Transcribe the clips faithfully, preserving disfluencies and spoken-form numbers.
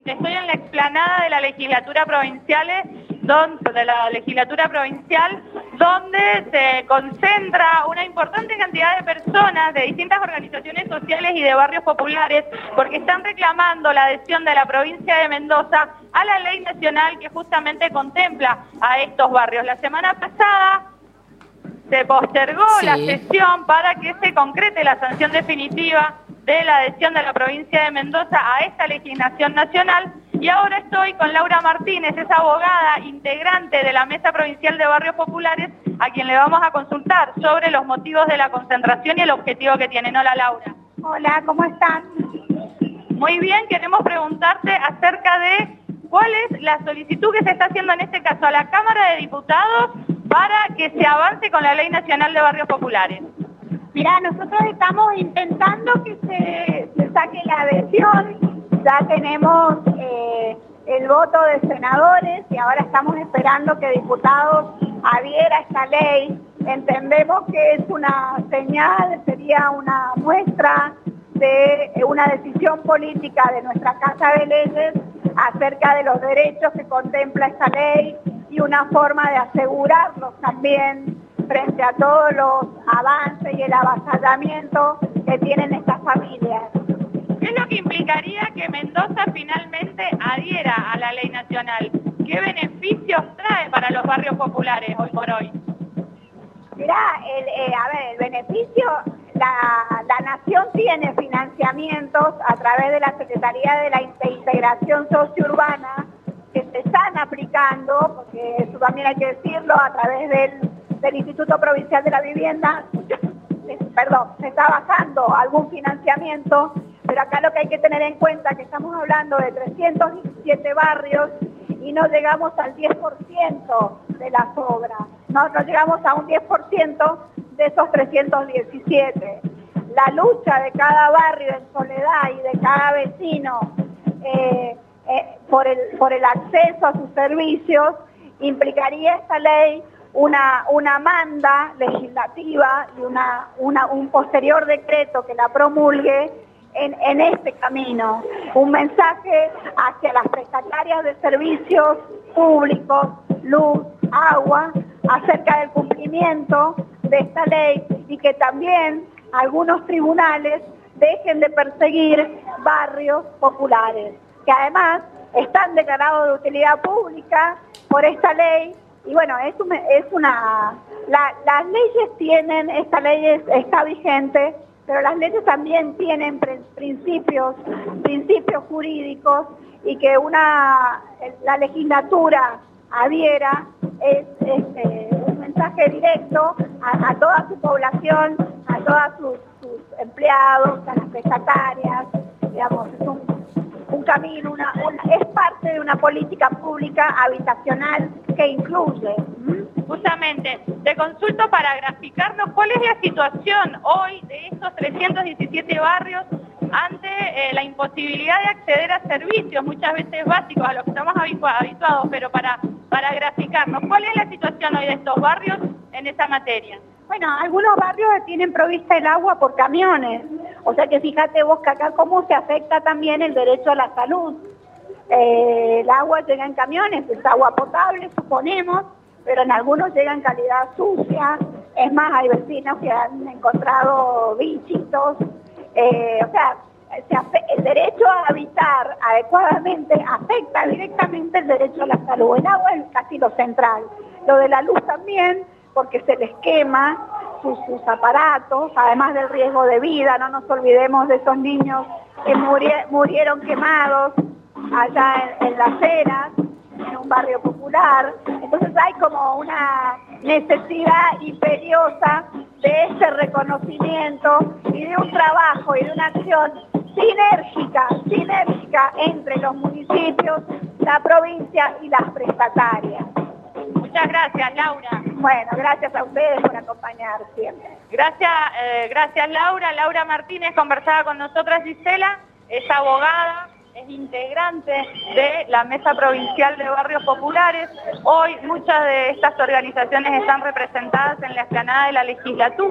Estoy en la explanada de la legislatura provincial, donde, de la legislatura provincial, donde se concentra una importante cantidad de personas de distintas organizaciones sociales y de barrios populares, porque están reclamando la adhesión de la provincia de Mendoza a la ley nacional que justamente contempla a estos barrios. La semana pasada se postergó sí. la sesión para que se concrete la sanción definitiva de la adhesión de la provincia de Mendoza a esta legislación nacional, y ahora estoy con Laura Martínez, es abogada integrante de la Mesa Provincial de Barrios Populares, a quien le vamos a consultar sobre los motivos de la concentración y el objetivo que tienen. Hola, Laura. Hola, ¿cómo están? Muy bien, queremos preguntarte acerca de cuál es la solicitud que se está haciendo en este caso a la Cámara de Diputados para que se avance con la Ley Nacional de Barrios Populares. Mirá, nosotros estamos intentando que se, se saque la adhesión, ya tenemos eh, el voto de senadores y ahora estamos esperando que diputados adhiera a esta ley. Entendemos que es una señal, sería una muestra de una decisión política de nuestra Casa de Leyes acerca de los derechos que contempla esta ley y una forma de asegurarlos también frente a todos los avances y el avasallamiento que tienen estas familias. ¿Qué es lo que implicaría que Mendoza finalmente adhiera a la ley nacional? ¿Qué beneficios trae para los barrios populares hoy por hoy? Mirá, el, eh, a ver, el beneficio, la, la Nación tiene financiamientos a través de la Secretaría de la Integración Sociourbana que se están aplicando, porque eso también hay que decirlo, a través del del Instituto Provincial de la Vivienda, perdón, se está bajando algún financiamiento, pero acá lo que hay que tener en cuenta es que estamos hablando de trescientos diecisiete barrios y no llegamos al diez por ciento de las obras, no, no llegamos a un diez por ciento de esos trescientos diecisiete. La lucha de cada barrio en soledad y de cada vecino eh, eh, por, el, por el acceso a sus servicios implicaría esta ley Una, una manda legislativa y una, una, un posterior decreto que la promulgue en, en este camino. Un mensaje hacia las prestatarias de servicios públicos, luz, agua, acerca del cumplimiento de esta ley y que también algunos tribunales dejen de perseguir barrios populares, que además están declarados de utilidad pública por esta ley. Y bueno, es, un, es una... La, las leyes tienen, esta ley es, está vigente, pero las leyes también tienen principios, principios jurídicos y que una la legislatura adhiera es, es eh, un mensaje directo a, a toda su población, a todos sus, sus empleados, a las prestatarias, digamos, es un, un camino, una, una, es parte de una política pública habitacional que incluye. Justamente, te consulto para graficarnos cuál es la situación hoy de estos trescientos diecisiete barrios ante eh, la imposibilidad de acceder a servicios muchas veces básicos a los que estamos habituados, pero para, para graficarnos, ¿cuál es la situación hoy de estos barrios en esa materia? Bueno, algunos barrios tienen provista el agua por camiones, o sea que fíjate vos que acá cómo se afecta también el derecho a la salud. Eh, el agua llega en camiones, es agua potable, suponemos, pero en algunos llega en calidad sucia. Es más, hay vecinos que han encontrado bichitos. Eh, o sea, se el derecho a habitar adecuadamente afecta directamente el derecho a la salud. El agua es casi lo central. Lo de la luz también, porque se les quema sus, sus aparatos, además del riesgo de vida. No nos olvidemos de esos niños que murie, murieron quemados allá en, en Las Heras, en un barrio popular. Entonces hay como una necesidad imperiosa de ese reconocimiento y de un trabajo y de una acción sinérgica, sinérgica entre los municipios, la provincia y las prestatarias. Muchas gracias, Laura. Bueno, gracias a ustedes por acompañar siempre. Gracias, eh, gracias Laura. Laura Martínez conversaba con nosotras, Gisela, es abogada, es integrante de la Mesa Provincial de Barrios Populares. Hoy muchas de estas organizaciones están representadas en la explanada de la legislatura.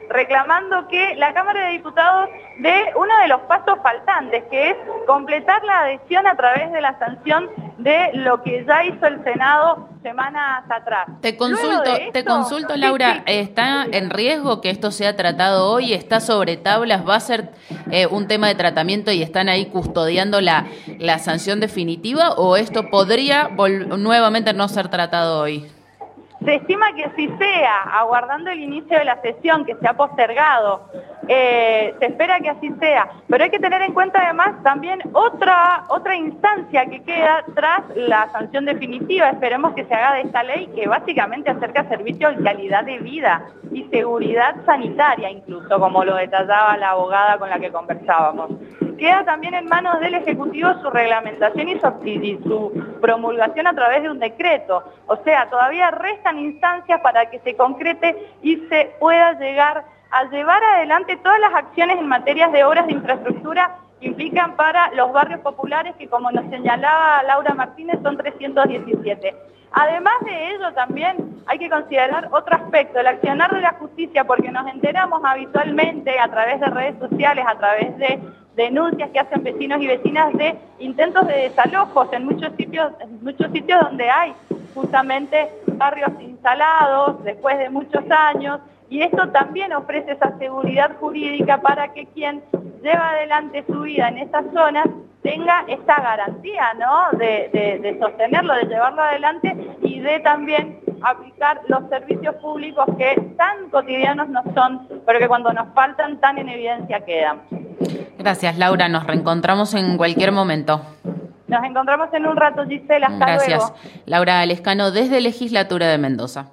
reclamando que la Cámara de Diputados dé uno de los pasos faltantes, que es completar la adhesión a través de la sanción de lo que ya hizo el Senado semanas atrás. Te consulto, esto, te consulto, Laura, sí, sí. ¿Está en riesgo que esto sea tratado hoy? ¿Está sobre tablas? ¿Va a ser eh, un tema de tratamiento y están ahí custodiando la, la sanción definitiva? ¿O esto podría nuevamente no ser tratado hoy? Se estima que así sea, aguardando el inicio de la sesión que se ha postergado. Eh, se espera que así sea, pero hay que tener en cuenta además también otra otra instancia que queda tras la sanción definitiva. Esperemos que se haga de esta ley que básicamente acerca servicios de calidad de vida y seguridad sanitaria, incluso, como lo detallaba la abogada con la que conversábamos. Queda también en manos del Ejecutivo su reglamentación y su, y su promulgación a través de un decreto. O sea, todavía restan instancias para que se concrete y se pueda llegar a llevar adelante todas las acciones en materias de obras de infraestructura que implican para los barrios populares, que como nos señalaba Laura Martínez son trescientos diecisiete. Además de ello también hay que considerar otro aspecto, el accionar de la justicia, porque nos enteramos habitualmente a través de redes sociales, a través de denuncias que hacen vecinos y vecinas de intentos de desalojos en muchos sitios, en muchos sitios donde hay justamente barrios instalados después de muchos años, y esto también ofrece esa seguridad jurídica para que quien lleva adelante su vida en esas zonas tenga esta garantía, ¿no?, de, de, de sostenerlo, de llevarlo adelante y de también aplicar los servicios públicos que tan cotidianos nos son, pero que cuando nos faltan tan en evidencia quedan. Gracias, Laura. Nos reencontramos en cualquier momento. Nos encontramos en un rato, Gisela. Hasta Gracias. luego. Laura Lescano, desde Legislatura de Mendoza.